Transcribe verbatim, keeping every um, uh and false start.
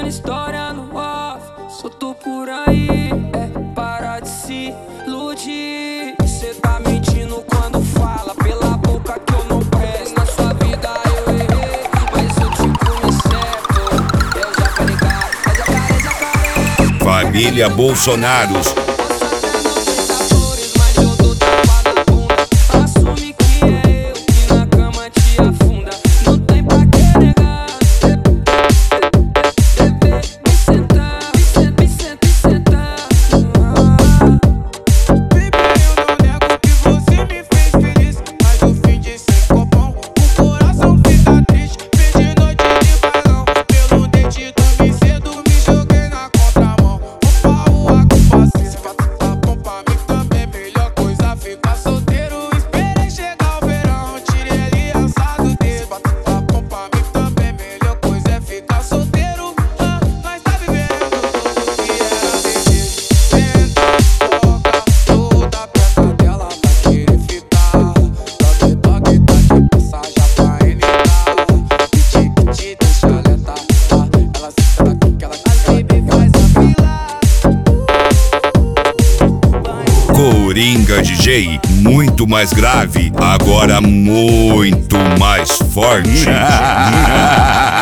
contando história no off, soltou por aí. É, para de se iludir. Cê tá mentindo quando fala pela boca que eu não presto. Na sua vida eu errei, mas eu te conheço certo. Eu já falei, cara, é jacaré, jacaré. Família Bolsonaro. Coringa D J, muito mais grave, agora muito mais forte.